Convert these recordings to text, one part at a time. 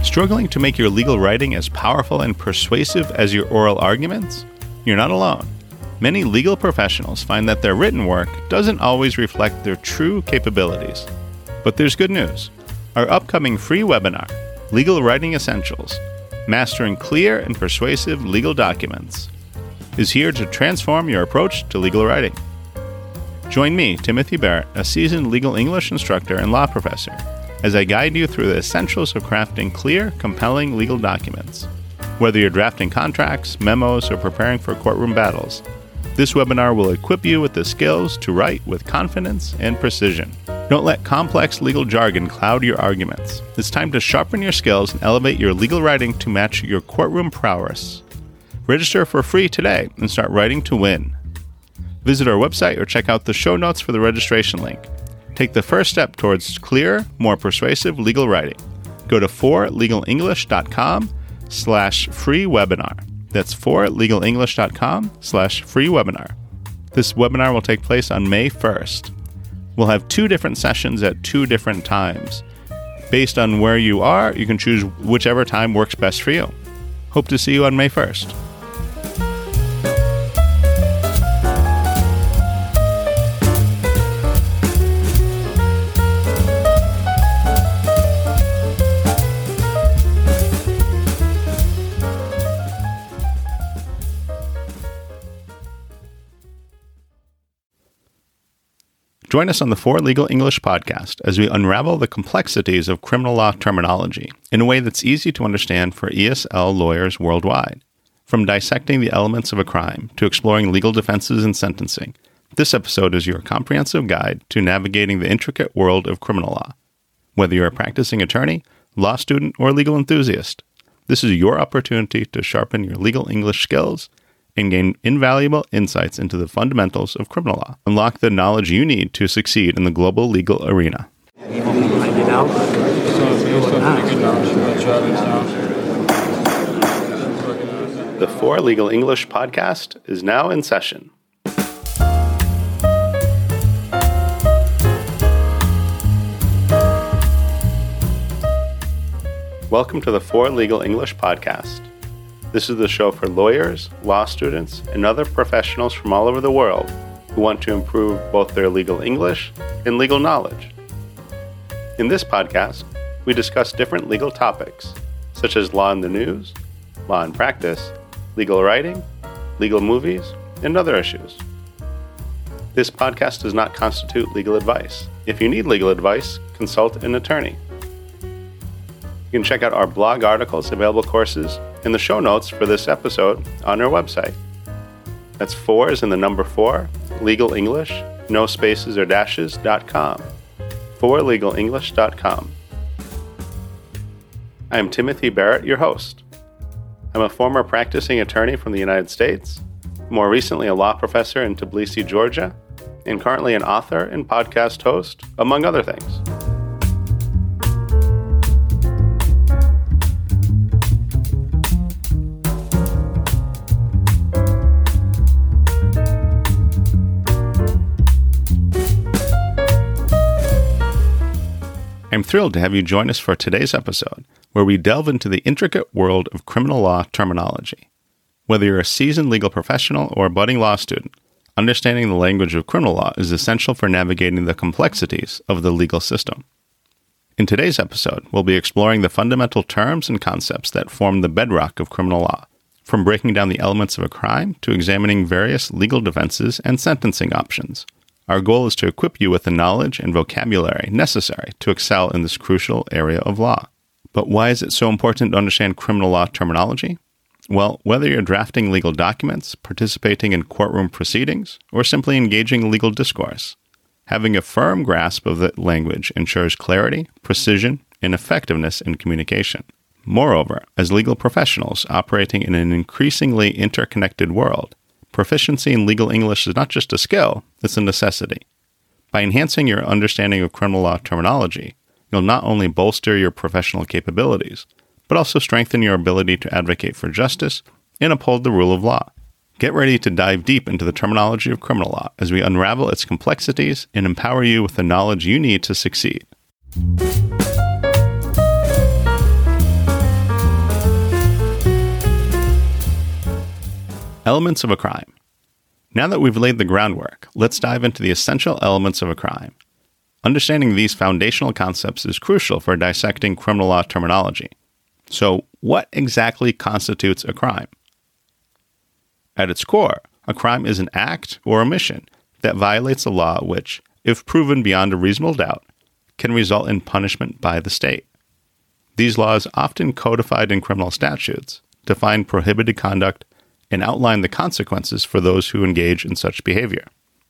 Struggling to make your legal writing as powerful and persuasive as your oral arguments? You're not alone. Many legal professionals find that their written work doesn't always reflect their true capabilities. But there's good news. Our upcoming free webinar, Legal Writing Essentials, Mastering Clear and Persuasive Legal Documents, is here to transform your approach to legal writing. Join me, Timothy Barrett, a seasoned legal English instructor and law professor, as I guide you through the essentials of crafting clear, compelling legal documents. Whether you're drafting contracts, memos, or preparing for courtroom battles, this webinar will equip you with the skills to write with confidence and precision. Don't let complex legal jargon cloud your arguments. It's time to sharpen your skills and elevate your legal writing to match your courtroom prowess. Register for free today and start writing to win. Visit our website or check out the show notes for the registration link. Take the first step towards clearer, more persuasive legal writing. Go to forlegalenglish.com/free webinar. That's forlegalenglish.com/free webinar. This webinar will take place on May 1st. We'll have 2 different sessions at 2 different times. Based on where you are, you can choose whichever time works best for you. Hope to see you on May 1st. Join us on the For Legal English podcast as we unravel the complexities of criminal law terminology in a way that's easy to understand for ESL lawyers worldwide. From dissecting the elements of a crime to exploring legal defenses and sentencing, this episode is your comprehensive guide to navigating the intricate world of criminal law. Whether you're a practicing attorney, law student, or legal enthusiast, this is your opportunity to sharpen your legal English skills and gain invaluable insights into the fundamentals of criminal law. Unlock the knowledge you need to succeed in the global legal arena. The For Legal English podcast is now in session. Welcome to the For Legal English podcast. This is the show for lawyers, law students, and other professionals from all over the world who want to improve both their legal English and legal knowledge. In this podcast, we discuss different legal topics, such as law in the news, law in practice, legal writing, legal movies, and other issues. This podcast does not constitute legal advice. If you need legal advice, consult an attorney. You can check out our blog articles, available courses, and the show notes for this episode on our website. That's 4 is in the number 4, Legal English, no spaces or dashes.com. forlegalenglish.com. I am Timothy Barrett, your host. I'm a former practicing attorney from the United States, more recently a law professor in Tbilisi, Georgia, and currently an author and podcast host, among other things. I'm thrilled to have you join us for today's episode, where we delve into the intricate world of criminal law terminology. Whether you're a seasoned legal professional or a budding law student, understanding the language of criminal law is essential for navigating the complexities of the legal system. In today's episode, we'll be exploring the fundamental terms and concepts that form the bedrock of criminal law, from breaking down the elements of a crime to examining various legal defenses and sentencing options. Our goal is to equip you with the knowledge and vocabulary necessary to excel in this crucial area of law. But why is it so important to understand criminal law terminology? Well, whether you're drafting legal documents, participating in courtroom proceedings, or simply engaging in legal discourse, having a firm grasp of the language ensures clarity, precision, and effectiveness in communication. Moreover, as legal professionals operating in an increasingly interconnected world, proficiency in legal English is not just a skill, it's a necessity. By enhancing your understanding of criminal law terminology, you'll not only bolster your professional capabilities, but also strengthen your ability to advocate for justice and uphold the rule of law. Get ready to dive deep into the terminology of criminal law as we unravel its complexities and empower you with the knowledge you need to succeed. Elements of a crime. Now that we've laid the groundwork, let's dive into the essential elements of a crime. Understanding these foundational concepts is crucial for dissecting criminal law terminology. So, what exactly constitutes a crime? At its core, a crime is an act or omission that violates a law which, if proven beyond a reasonable doubt, can result in punishment by the state. These laws, often codified in criminal statutes, define prohibited conduct and outline the consequences for those who engage in such behavior.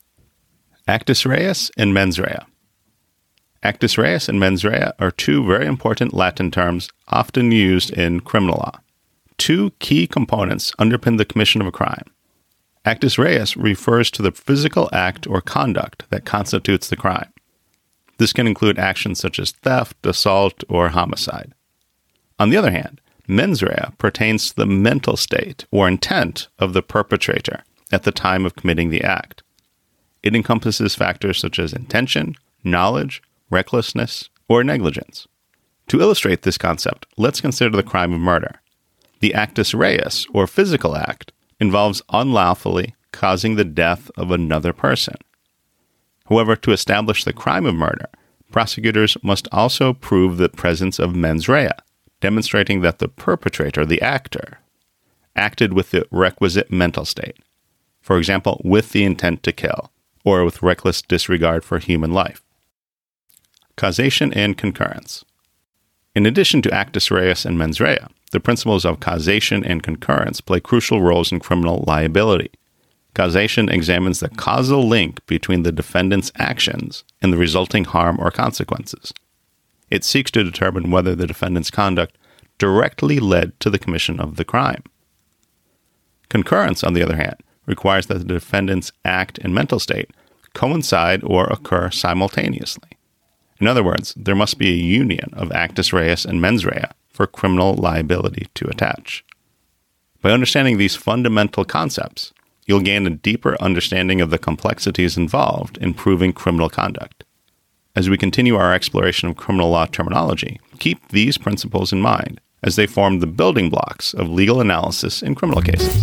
Actus reus and mens rea. Actus reus and mens rea are two very important Latin terms often used in criminal law. Two key components underpin the commission of a crime. Actus reus refers to the physical act or conduct that constitutes the crime. This can include actions such as theft, assault, or homicide. On the other hand, mens rea pertains to the mental state or intent of the perpetrator at the time of committing the act. It encompasses factors such as intention, knowledge, recklessness, or negligence. To illustrate this concept, let's consider the crime of murder. The actus reus, or physical act, involves unlawfully causing the death of another person. However, to establish the crime of murder, prosecutors must also prove the presence of mens rea, demonstrating that the perpetrator, the actor, acted with the requisite mental state. For example, with the intent to kill, or with reckless disregard for human life. Causation and concurrence. In addition to actus reus and mens rea, the principles of causation and concurrence play crucial roles in criminal liability. Causation examines the causal link between the defendant's actions and the resulting harm or consequences. It seeks to determine whether the defendant's conduct directly led to the commission of the crime. Concurrence, on the other hand, requires that the defendant's act and mental state coincide or occur simultaneously. In other words, there must be a union of actus reus and mens rea for criminal liability to attach. By understanding these fundamental concepts, you'll gain a deeper understanding of the complexities involved in proving criminal conduct. As we continue our exploration of criminal law terminology, keep these principles in mind as they form the building blocks of legal analysis in criminal cases.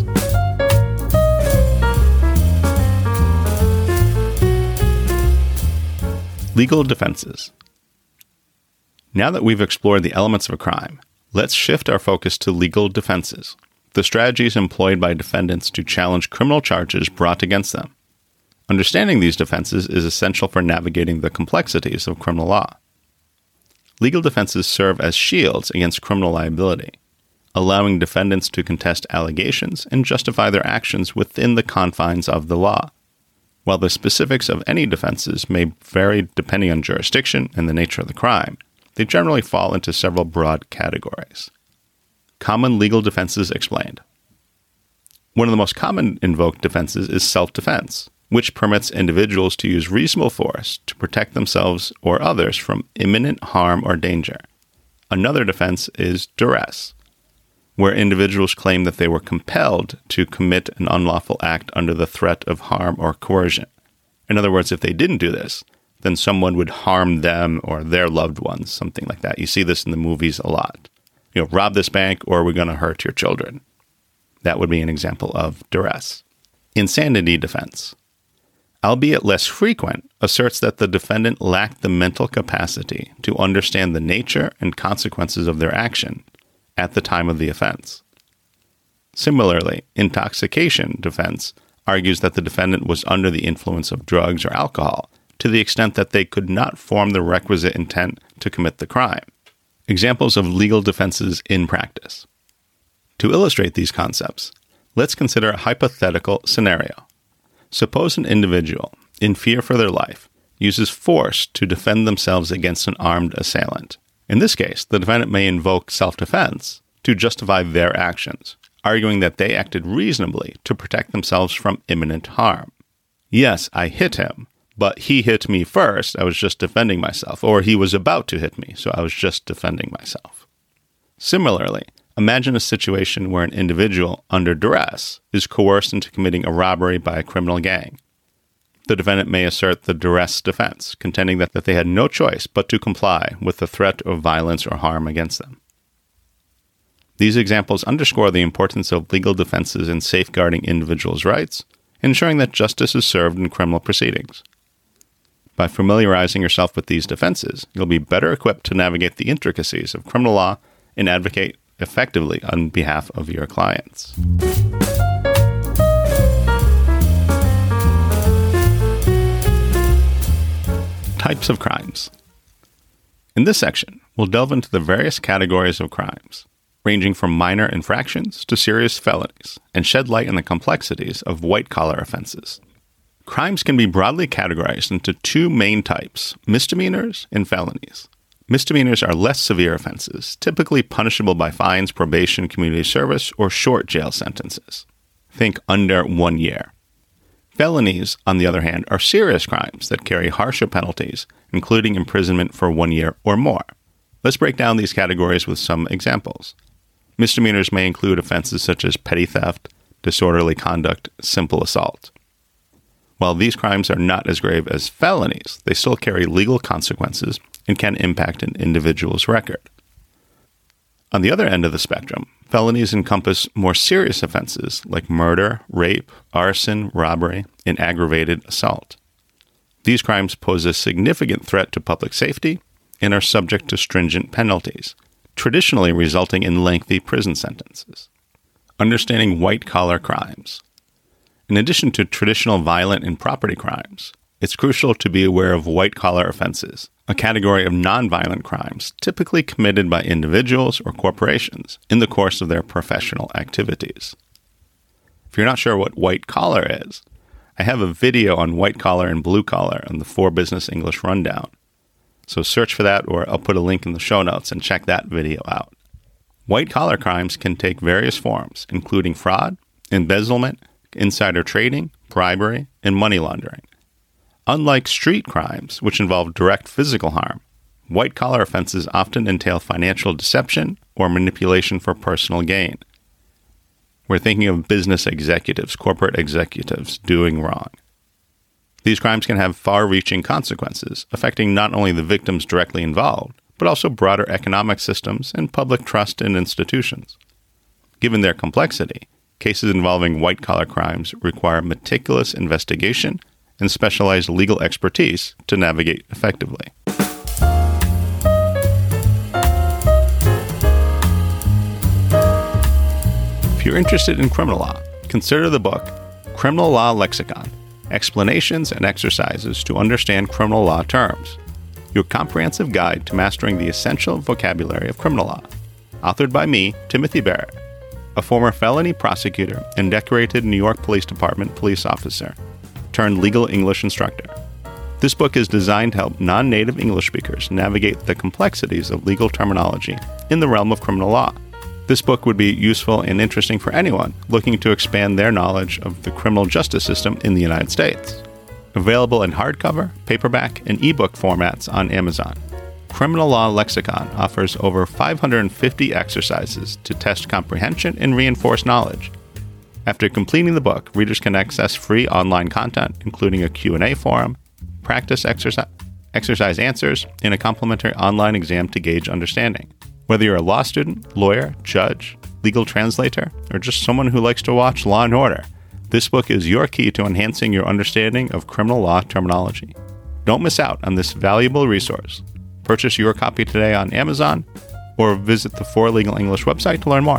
Legal defenses. Now that we've explored the elements of a crime, let's shift our focus to legal defenses, the strategies employed by defendants to challenge criminal charges brought against them. Understanding these defenses is essential for navigating the complexities of criminal law. Legal defenses serve as shields against criminal liability, allowing defendants to contest allegations and justify their actions within the confines of the law. While the specifics of any defenses may vary depending on jurisdiction and the nature of the crime, they generally fall into several broad categories. Common legal defenses explained. One of the most common invoked defenses is self-defense, which permits individuals to use reasonable force to protect themselves or others from imminent harm or danger. Another defense is duress, where individuals claim that they were compelled to commit an unlawful act under the threat of harm or coercion. In other words, if they didn't do this, then someone would harm them or their loved ones, something like that. You see this in the movies a lot. Rob this bank or we're going to hurt your children. That would be an example of duress. Insanity defense, albeit less frequent, asserts that the defendant lacked the mental capacity to understand the nature and consequences of their action at the time of the offense. Similarly, intoxication defense argues that the defendant was under the influence of drugs or alcohol to the extent that they could not form the requisite intent to commit the crime. Examples of legal defenses in practice. To illustrate these concepts, let's consider a hypothetical scenario. Suppose an individual, in fear for their life, uses force to defend themselves against an armed assailant. In this case, the defendant may invoke self-defense to justify their actions, arguing that they acted reasonably to protect themselves from imminent harm. Yes, I hit him, but he hit me first, I was just defending myself, or he was about to hit me, so I was just defending myself. Similarly, imagine a situation where an individual, under duress, is coerced into committing a robbery by a criminal gang. The defendant may assert the duress defense, contending that they had no choice but to comply with the threat of violence or harm against them. These examples underscore the importance of legal defenses in safeguarding individuals' rights, ensuring that justice is served in criminal proceedings. By familiarizing yourself with these defenses, you'll be better equipped to navigate the intricacies of criminal law and advocate effectively on behalf of your clients. Types of crimes. In this section, we'll delve into the various categories of crimes, ranging from minor infractions to serious felonies, and shed light on the complexities of white-collar offenses. Crimes can be broadly categorized into two main types, misdemeanors and felonies. Misdemeanors are less severe offenses, typically punishable by fines, probation, community service, or short jail sentences. Think under 1 year. Felonies, on the other hand, are serious crimes that carry harsher penalties, including imprisonment for 1 year or more. Let's break down these categories with some examples. Misdemeanors may include offenses such as petty theft, disorderly conduct, simple assault. While these crimes are not as grave as felonies, they still carry legal consequences and can impact an individual's record. On the other end of the spectrum, felonies encompass more serious offenses like murder, rape, arson, robbery, and aggravated assault. These crimes pose a significant threat to public safety and are subject to stringent penalties, traditionally resulting in lengthy prison sentences. Understanding white-collar crimes. In addition to traditional violent and property crimes, it's crucial to be aware of white-collar offenses, a category of nonviolent crimes typically committed by individuals or corporations in the course of their professional activities. If you're not sure what white-collar is, I have a video on white-collar and blue-collar on the 4 Business English Rundown. So search for that, or I'll put a link in the show notes and check that video out. White-collar crimes can take various forms, including fraud, embezzlement, insider trading, bribery, and money laundering. Unlike street crimes, which involve direct physical harm, white-collar offenses often entail financial deception or manipulation for personal gain. We're thinking of business executives, corporate executives, doing wrong. These crimes can have far-reaching consequences, affecting not only the victims directly involved, but also broader economic systems and public trust in institutions. Given their complexity, cases involving white-collar crimes require meticulous investigation and specialized legal expertise to navigate effectively. If you're interested in criminal law, consider the book Criminal Law Lexicon: Explanations and Exercises to Understand Criminal Law Terms, your comprehensive guide to mastering the essential vocabulary of criminal law. Authored by me, Timothy Barrett, a former felony prosecutor and decorated New York Police Department police officer turned legal English instructor. This book is designed to help non-native English speakers navigate the complexities of legal terminology in the realm of criminal law. This book would be useful and interesting for anyone looking to expand their knowledge of the criminal justice system in the United States. Available in hardcover, paperback, and ebook formats on Amazon. Criminal Law Lexicon offers over 550 exercises to test comprehension and reinforce knowledge. After completing the book, readers can access free online content, including a Q&A forum, practice exercise answers, and a complimentary online exam to gauge understanding. Whether you're a law student, lawyer, judge, legal translator, or just someone who likes to watch Law & Order, this book is your key to enhancing your understanding of criminal law terminology. Don't miss out on this valuable resource. Purchase your copy today on Amazon or visit the For Legal English website to learn more.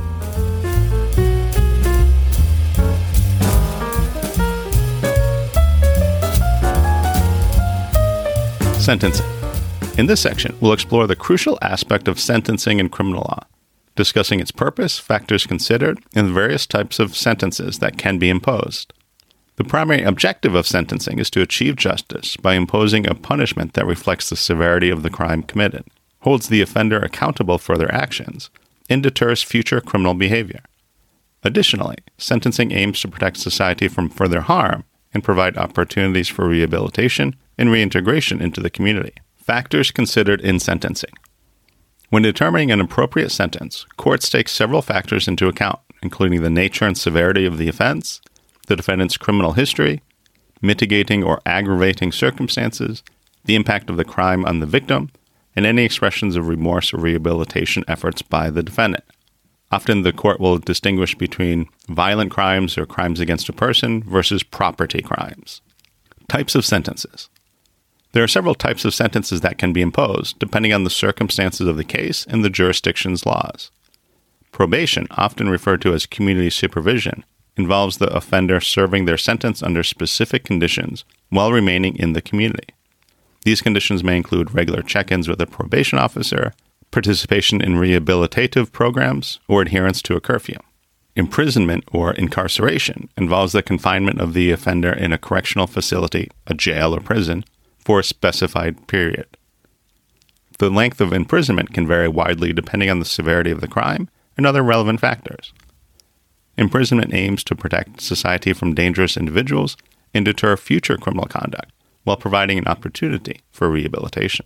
Sentencing. In this section, we'll explore the crucial aspect of sentencing in criminal law, discussing its purpose, factors considered, and the various types of sentences that can be imposed. The primary objective of sentencing is to achieve justice by imposing a punishment that reflects the severity of the crime committed, holds the offender accountable for their actions, and deters future criminal behavior. Additionally, sentencing aims to protect society from further harm and provide opportunities for rehabilitation and reintegration into the community. Factors considered in sentencing. When determining an appropriate sentence, courts take several factors into account, including the nature and severity of the offense, the defendant's criminal history, mitigating or aggravating circumstances, the impact of the crime on the victim, and any expressions of remorse or rehabilitation efforts by the defendant. Often the court will distinguish between violent crimes or crimes against a person versus property crimes. Types of sentences. There are several types of sentences that can be imposed, depending on the circumstances of the case and the jurisdiction's laws. Probation, often referred to as community supervision, involves the offender serving their sentence under specific conditions while remaining in the community. These conditions may include regular check-ins with a probation officer, participation in rehabilitative programs, or adherence to a curfew. Imprisonment or incarceration involves the confinement of the offender in a correctional facility, a jail or prison, for a specified period. The length of imprisonment can vary widely depending on the severity of the crime and other relevant factors. Imprisonment aims to protect society from dangerous individuals and deter future criminal conduct, while providing an opportunity for rehabilitation.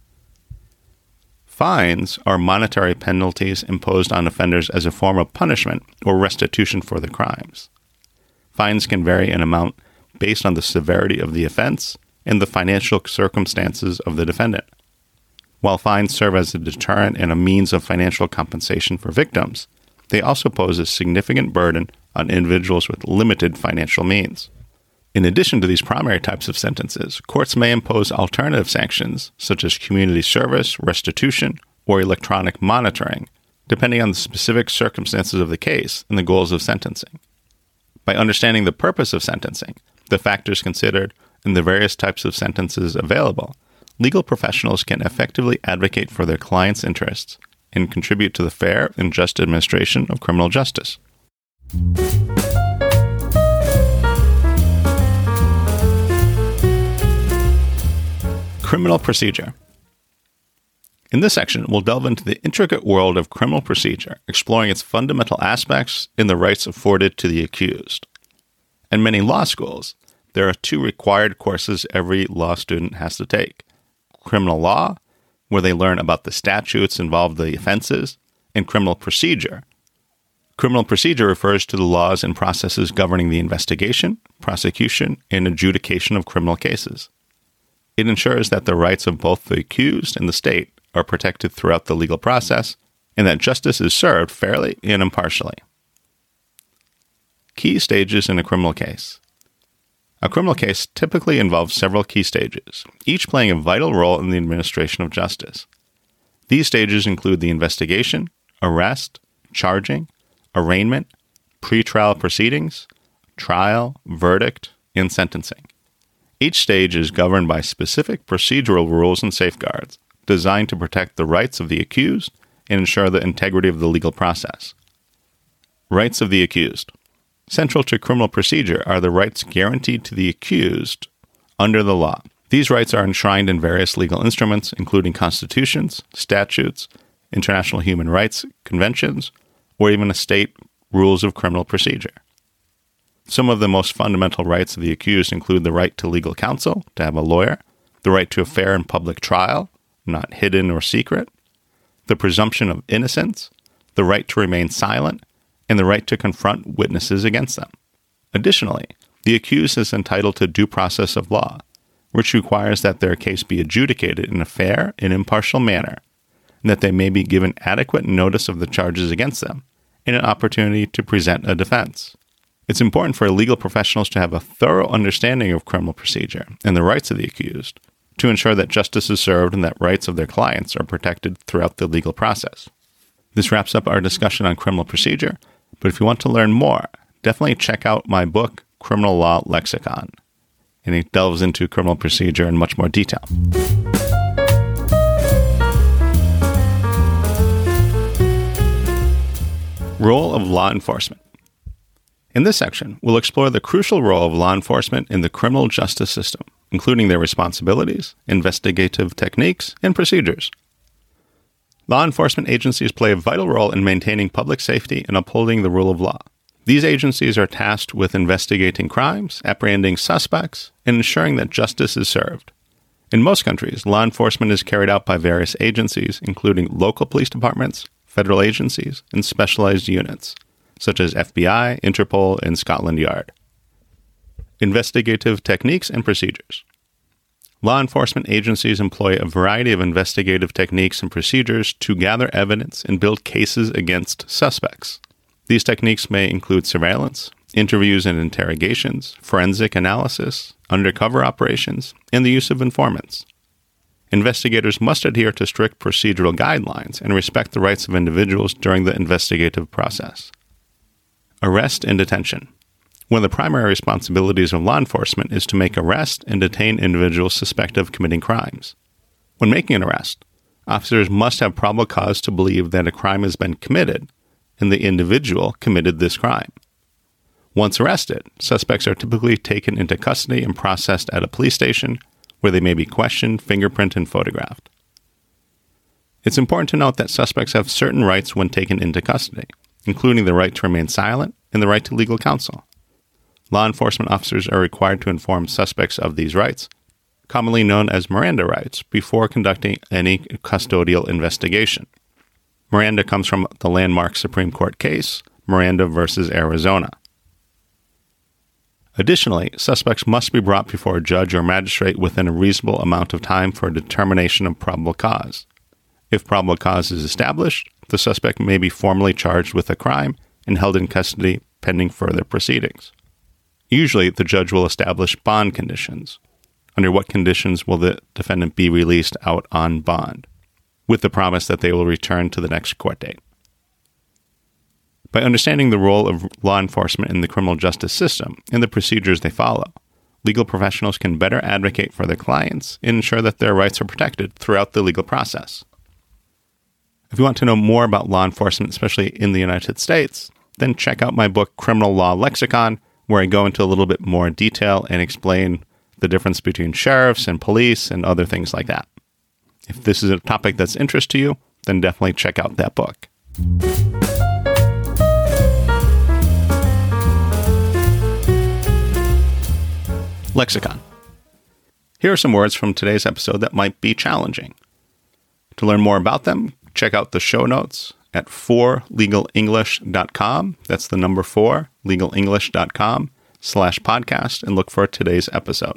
Fines are monetary penalties imposed on offenders as a form of punishment or restitution for the crimes. Fines can vary in amount based on the severity of the offense and the financial circumstances of the defendant. While fines serve as a deterrent and a means of financial compensation for victims, they also pose a significant burden on individuals with limited financial means. In addition to these primary types of sentences, courts may impose alternative sanctions, such as community service, restitution, or electronic monitoring, depending on the specific circumstances of the case and the goals of sentencing. By understanding the purpose of sentencing, the factors considered, and the various types of sentences available, legal professionals can effectively advocate for their clients' interests and contribute to the fair and just administration of criminal justice. Criminal procedure. In this section, we'll delve into the intricate world of criminal procedure, exploring its fundamental aspects and the rights afforded to the accused. In many law schools, there are two required courses every law student has to take: criminal law, where they learn about the statutes involved in the offenses, and criminal procedure. Criminal procedure refers to the laws and processes governing the investigation, prosecution, and adjudication of criminal cases. It ensures that the rights of both the accused and the state are protected throughout the legal process, and that justice is served fairly and impartially. Key stages in a criminal case. A criminal case typically involves several key stages, each playing a vital role in the administration of justice. These stages include the investigation, arrest, charging, arraignment, pretrial proceedings, trial, verdict, and sentencing. Each stage is governed by specific procedural rules and safeguards designed to protect the rights of the accused and ensure the integrity of the legal process. Rights of the accused. Central to criminal procedure are the rights guaranteed to the accused under the law. These rights are enshrined in various legal instruments, including constitutions, statutes, international human rights conventions, or even state rules of criminal procedure. Some of the most fundamental rights of the accused include the right to legal counsel, to have a lawyer, the right to a fair and public trial, not hidden or secret, the presumption of innocence, the right to remain silent, and the right to confront witnesses against them. Additionally, the accused is entitled to due process of law, which requires that their case be adjudicated in a fair and impartial manner, and that they may be given adequate notice of the charges against them and an opportunity to present a defense. It's important for legal professionals to have a thorough understanding of criminal procedure and the rights of the accused to ensure that justice is served and that rights of their clients are protected throughout the legal process. This wraps up our discussion on criminal procedure, but if you want to learn more, definitely check out my book, Criminal Law Lexicon, and it delves into criminal procedure in much more detail. Role of law enforcement. In this section, we'll explore the crucial role of law enforcement in the criminal justice system, including their responsibilities, investigative techniques, and procedures. Law enforcement agencies play a vital role in maintaining public safety and upholding the rule of law. These agencies are tasked with investigating crimes, apprehending suspects, and ensuring that justice is served. In most countries, law enforcement is carried out by various agencies, including local police departments, federal agencies, and specialized units, such as FBI, Interpol, and Scotland Yard. Investigative techniques and procedures. Law enforcement agencies employ a variety of investigative techniques and procedures to gather evidence and build cases against suspects. These techniques may include surveillance, interviews and interrogations, forensic analysis, undercover operations, and the use of informants. Investigators must adhere to strict procedural guidelines and respect the rights of individuals during the investigative process. Arrest and detention. One of the primary responsibilities of law enforcement is to make arrest and detain individuals suspected of committing crimes. When making an arrest, officers must have probable cause to believe that a crime has been committed and the individual committed this crime. Once arrested, suspects are typically taken into custody and processed at a police station, where they may be questioned, fingerprinted, and photographed. It's important to note that suspects have certain rights when taken into custody, including the right to remain silent and the right to legal counsel. Law enforcement officers are required to inform suspects of these rights, commonly known as Miranda rights, before conducting any custodial investigation. Miranda comes from the landmark Supreme Court case, Miranda v. Arizona. Additionally, suspects must be brought before a judge or magistrate within a reasonable amount of time for a determination of probable cause. If probable cause is established, the suspect may be formally charged with a crime and held in custody pending further proceedings. Usually, the judge will establish bond conditions. Under what conditions will the defendant be released out on bond, with the promise that they will return to the next court date. By understanding the role of law enforcement in the criminal justice system and the procedures they follow, legal professionals can better advocate for their clients and ensure that their rights are protected throughout the legal process. If you want to know more about law enforcement, especially in the United States, then check out my book, Criminal Law Lexicon, where I go into a little bit more detail and explain the difference between sheriffs and police and other things like that. If this is a topic that's of interest to you, then definitely check out that book. Lexicon. Here are some words from today's episode that might be challenging. To learn more about them, check out the show notes at 4legalenglish.com. That's the number 4, legalenglish.com/podcast, and look for today's episode.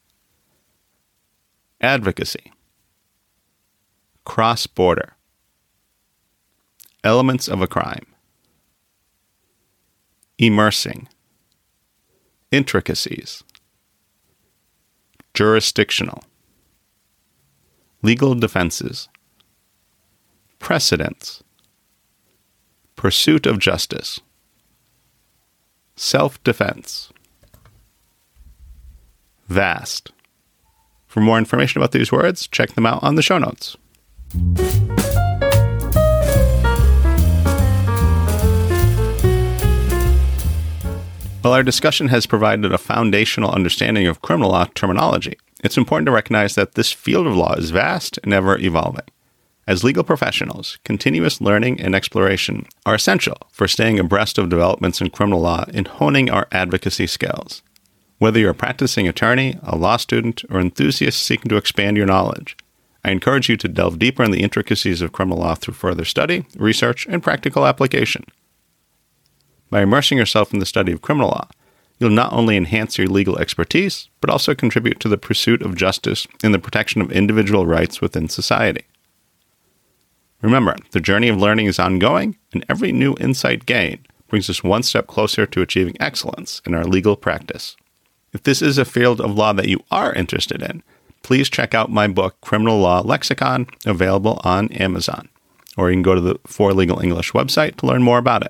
Advocacy. Cross-border. Elements of a crime. Immersing. Intricacies. Jurisdictional. Legal defenses. Precedents. Pursuit of justice. Self-defense. Vast. For more information about these words, check them out on the show notes. While our discussion has provided a foundational understanding of criminal law terminology, it's important to recognize that this field of law is vast and ever-evolving. As legal professionals, continuous learning and exploration are essential for staying abreast of developments in criminal law and honing our advocacy skills. Whether you're a practicing attorney, a law student, or enthusiast seeking to expand your knowledge, I encourage you to delve deeper in the intricacies of criminal law through further study, research, and practical application. By immersing yourself in the study of criminal law, you'll not only enhance your legal expertise, but also contribute to the pursuit of justice and the protection of individual rights within society. Remember, the journey of learning is ongoing, and every new insight gained brings us one step closer to achieving excellence in our legal practice. If this is a field of law that you are interested in, please check out my book, Criminal Law Lexicon, available on Amazon. Or you can go to the For Legal English website to learn more about it.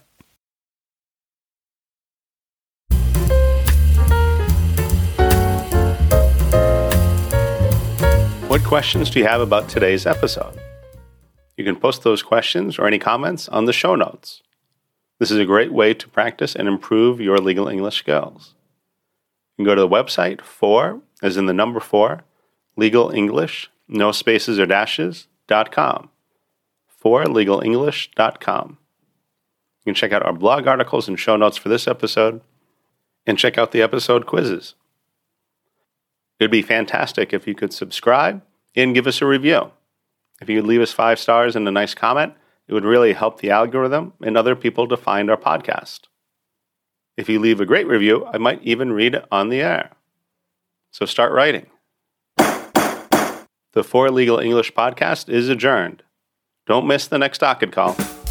What questions do you have about today's episode? You can post those questions or any comments on the show notes. This is a great way to practice and improve your legal English skills. You can go to the website 4, as in the number 4, Legal English, no spaces or dashes.com. 4legalenglish.com. You can check out our blog articles and show notes for this episode, and check out the episode quizzes. It would be fantastic if you could subscribe and give us a review. If you could leave us 5 stars and a nice comment, it would really help the algorithm and other people to find our podcast. If you leave a great review, I might even read it on the air. So start writing. The For Legal English podcast is adjourned. Don't miss the next docket call.